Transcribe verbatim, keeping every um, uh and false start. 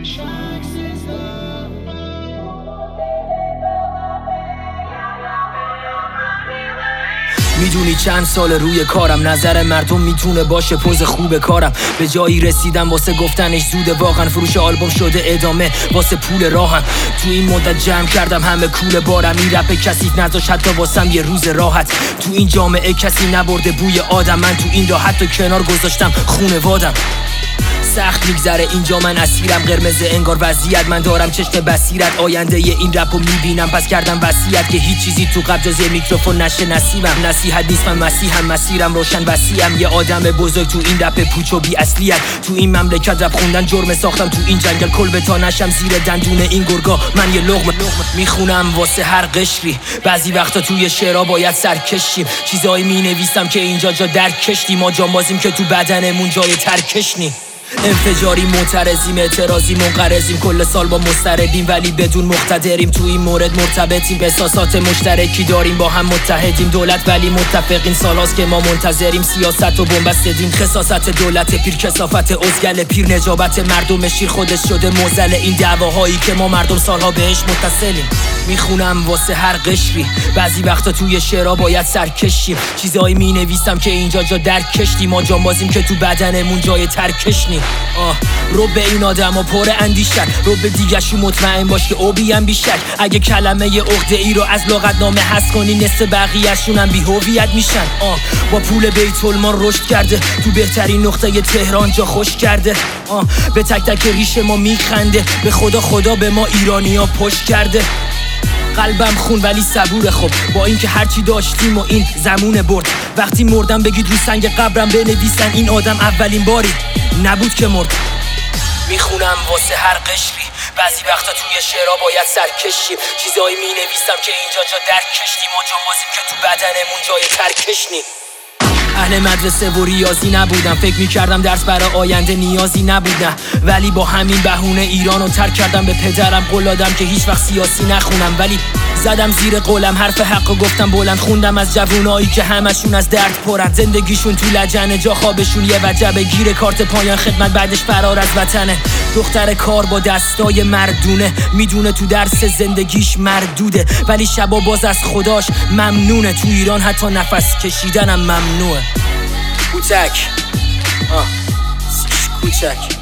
میدونی چند سال روی کارم، نظر مردم میتونه باشه پوز خوب کارم. به جایی رسیدم واسه گفتنش زوده، واقعا فروش آلبوم شده ادامه واسه پول راهم. تو این مدت جمع کردم همه کول بارم، این رپ کثیف نذاش حتی واسم یه روز راحت. تو این جامعه کسی نبرده بوی آدم، من تو این راه حتی کنار گذاشتم خونوادم. سخت میگذره اینجا من اسیرم، قرمز انگار وضعیت من دارم چشم بصیرت. آینده ی این رپو میبینم پس کردم وصیت که هیچ چیزی تو قبل جز میکروفون نشه نصیبم. نصیحت نیست من مسیحم، مسیرم روشن وسیعم، یه آدم بزرگ تو این رپ پوچ و بی اصلیت. تو این مملکت رپ خوندن جرم ساختم، تو این جنگل کل به تا نشم زیر دندون این گرگا. من یه لقمه میخونم واسه هر قشری، بعضی وقتا توی شعرها باید سرکشیم. چیزایی مینویسم که اینجا جا در کشتی، ما جانبازیم که تو بدنمون جای ترکش نی. انفجاری معترضیم، اعتراضی منقرضیم، کل سال با مضطربیم ولی بدون مقتدریم. تو این مورد مرتبطیم، احساسات مشترکی داریم، با هم متحدیم. دولت ولی متفقین، سالاست که ما منتظریم. سیاست و بنبست دین، خساست دولت پیر، کثافت ازگل پیر، نجابت مردم شیر خودش شده موزل این دعواهایی که ما مردم سالها بهش متصلیم. میخونم واسه هر قشری، بعضی وقتا توی شعرها باید سرکشیم. چیزایی مینویسم که اینجا جا در کشتی، ما جانبازیم که تو بدنمون جای ترکش نی. آه رو به این آدم و پر اندیشن، رو به دیگشون مطمئن باش که اوبیم بیشک. اگه کلمه ی عقده ای رو از لغتنامه حذف کنی، نصف بقیه‌شون هم بی هویت میشن. آه با پول بیت المال رشد کرده، تو بهترین نقطه ی تهران جا خوش کرده. آه به تک تک ریش ما میخنده، به خدا خدا به ما ایرانیا پشت کرده. قلبم خون ولی صبور، خب با اینکه هرچی داشتیم و این زمونه برد. وقتی مردم بگید رو سنگ قبرم بنویسن این آدم اولین باری نبود که مرد. میخونم واسه هر قشری، بعضی وقتا توی شعرها باید سرکشیم. چیزایی مینویسم که اینجا جا در کشتی، ما جانبازیم که تو بدنمون جای ترکش نی. اهل مدرسه و ریاضی نبودم، فکر میکردم درس برای آینده نیازی نبودم، ولی با همین بهونه ایرانو ترک کردم. به پدرم قول دادم که هیچ وقت سیاسی نخونم، ولی زدم زیر قولم، حرف حقو گفتم بلند. خوندم از جوونایی که همشون از درد پرن، زندگیشون تو لجنه، جا خوابشون یه وجبه، گیر کارت پایان خدمت بعدش فرار از وطنه. دختر کار با دستای مردونه، میدونه تو درس زندگیش مردوده، ولی شبا باز از خداش ممنونه. تو ایران حتی نفس کشیدنم ممنوعه. کوچک آه کوچک